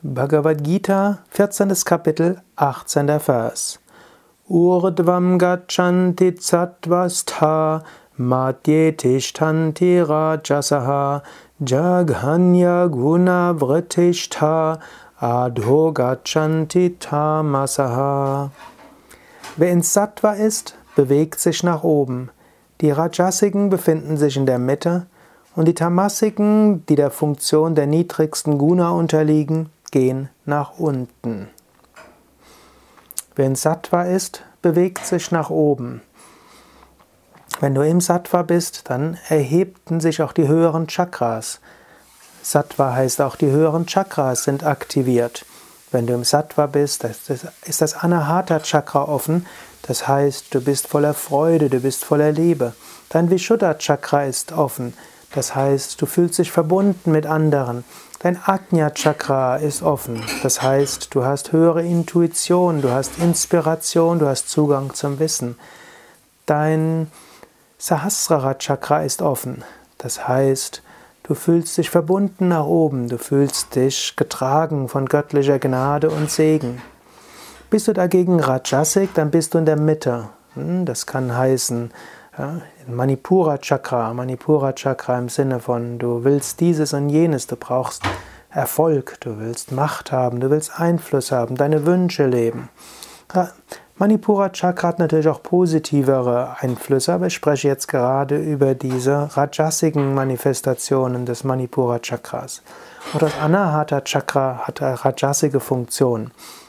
Bhagavad Gita, 14. Kapitel, 18. Vers. Urdhvam gachanti sattvastha madhye tishtanti rajasaha jaghanya guna vritishta adho gachanti tamasaha. Wer in Sattva ist, bewegt sich nach oben. Die Rajasiken befinden sich in der Mitte und die Tamasiken, die der Funktion der niedrigsten Guna unterliegen, gehen nach unten. Wer in Sattva ist, bewegt sich nach oben. Wenn du im Sattva bist, dann erhebten sich auch die höheren Chakras. Sattva heißt auch, die höheren Chakras sind aktiviert. Wenn du im Sattva bist, ist das Anahata Chakra offen. Das heißt, du bist voller Freude, du bist voller Liebe. Dein Vishuddha Chakra ist offen. Das heißt, du fühlst dich verbunden mit anderen. Dein Ajna Chakra ist offen. Das heißt, du hast höhere Intuition, du hast Inspiration, du hast Zugang zum Wissen. Dein Sahasrara Chakra ist offen. Das heißt, du fühlst dich verbunden nach oben, du fühlst dich getragen von göttlicher Gnade und Segen. Bist du dagegen Rajasik, dann bist du in der Mitte. Das kann heißen Manipura Chakra im Sinne von, du willst dieses und jenes, du brauchst Erfolg, du willst Macht haben, du willst Einfluss haben, deine Wünsche leben. Manipura Chakra hat natürlich auch positivere Einflüsse, aber ich spreche jetzt gerade über diese rajasigen Manifestationen des Manipura Chakras. Und das Anahata Chakra hat eine rajasige Funktion.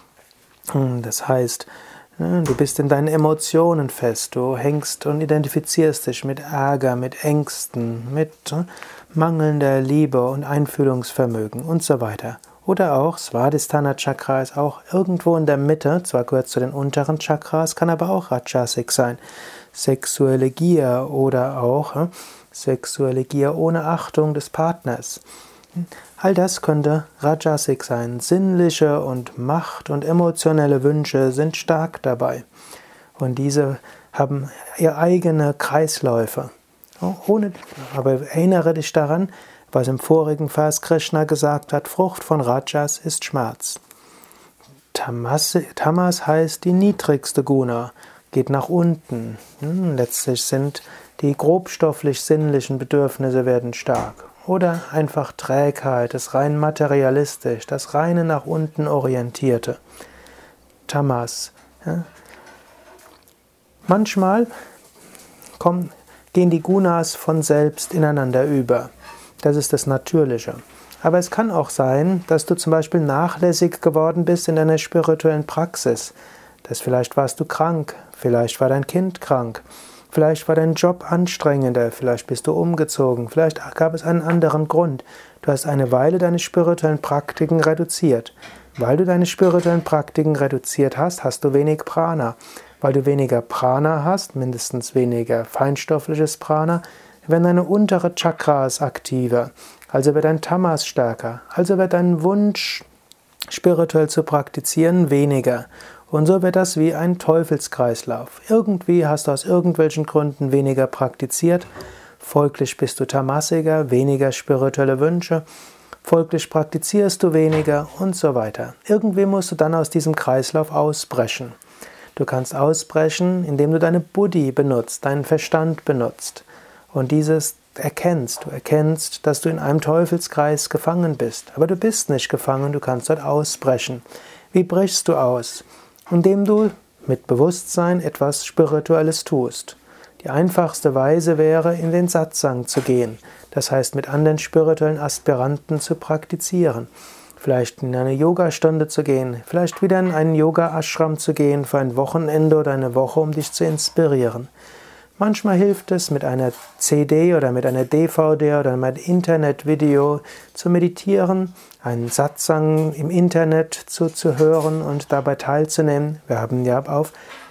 Das heißt, du bist in deinen Emotionen fest, du hängst und identifizierst dich mit Ärger, mit Ängsten, mit mangelnder Liebe und Einfühlungsvermögen und so weiter. Oder auch Svadhisthana Chakra ist auch irgendwo in der Mitte, zwar gehört zu den unteren Chakras, kann aber auch Rajasik sein. Sexuelle Gier oder auch sexuelle Gier ohne Achtung des Partners. All das könnte Rajasik sein. Sinnliche und Macht- und emotionelle Wünsche sind stark dabei. Und diese haben ihre eigene Kreisläufe. Aber erinnere dich daran, was im vorigen Vers Krishna gesagt hat, Frucht von Rajas ist Schmerz. Tamas heißt die niedrigste Guna, geht nach unten. Letztlich sind die grobstofflich-sinnlichen Bedürfnisse werden stark. Oder einfach Trägheit, das rein materialistisch, das reine nach unten orientierte. Tamas. Ja. Manchmal gehen die Gunas von selbst ineinander über. Das ist das Natürliche. Aber es kann auch sein, dass du zum Beispiel nachlässig geworden bist in deiner spirituellen Praxis. Vielleicht warst du krank, vielleicht war dein Kind krank. Vielleicht war dein Job anstrengender, vielleicht bist du umgezogen, vielleicht gab es einen anderen Grund. Du hast eine Weile deine spirituellen Praktiken reduziert. Weil du deine spirituellen Praktiken reduziert hast, hast du wenig Prana. Weil du weniger Prana hast, mindestens weniger feinstoffliches Prana, werden deine untere Chakras aktiver. Also wird dein Tamas stärker. Also wird dein Wunsch, spirituell zu praktizieren, weniger. Und so wird das wie ein Teufelskreislauf. Irgendwie hast du aus irgendwelchen Gründen weniger praktiziert, folglich bist du Tamasiker, weniger spirituelle Wünsche, folglich praktizierst du weniger und so weiter. Irgendwie musst du dann aus diesem Kreislauf ausbrechen. Du kannst ausbrechen, indem du deine Buddhi benutzt, deinen Verstand benutzt und dieses erkennst. Du erkennst, dass du in einem Teufelskreis gefangen bist. Aber du bist nicht gefangen, du kannst dort ausbrechen. Wie brichst du aus? Indem du mit Bewusstsein etwas Spirituelles tust. Die einfachste Weise wäre, in den Satsang zu gehen, das heißt mit anderen spirituellen Aspiranten zu praktizieren. Vielleicht in eine Yogastunde zu gehen, vielleicht wieder in einen Yoga-Ashram zu gehen für ein Wochenende oder eine Woche, um dich zu inspirieren. Manchmal hilft es, mit einer CD oder mit einer DVD oder mit einem Internetvideo zu meditieren, einen Satsang im Internet zuzuhören und dabei teilzunehmen. Wir haben ja auf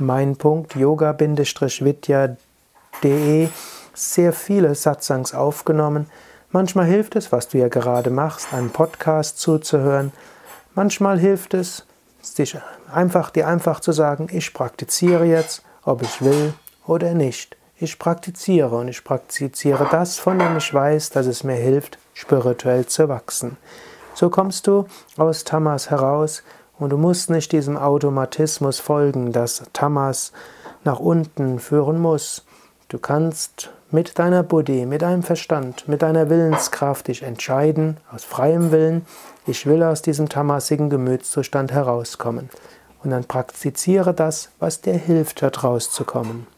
mein.yoga-vidya.de sehr viele Satsangs aufgenommen. Manchmal hilft es, was du ja gerade machst, einen Podcast zuzuhören. Manchmal hilft es, dir einfach zu sagen, ich praktiziere jetzt, ob ich will oder nicht. Ich praktiziere das, von dem ich weiß, dass es mir hilft, spirituell zu wachsen. So kommst du aus Tamas heraus und du musst nicht diesem Automatismus folgen, dass Tamas nach unten führen muss. Du kannst mit deiner Buddhi, mit deinem Verstand, mit deiner Willenskraft dich entscheiden, aus freiem Willen, ich will aus diesem tamasigen Gemütszustand herauskommen. Und dann praktiziere das, was dir hilft, dort rauszukommen.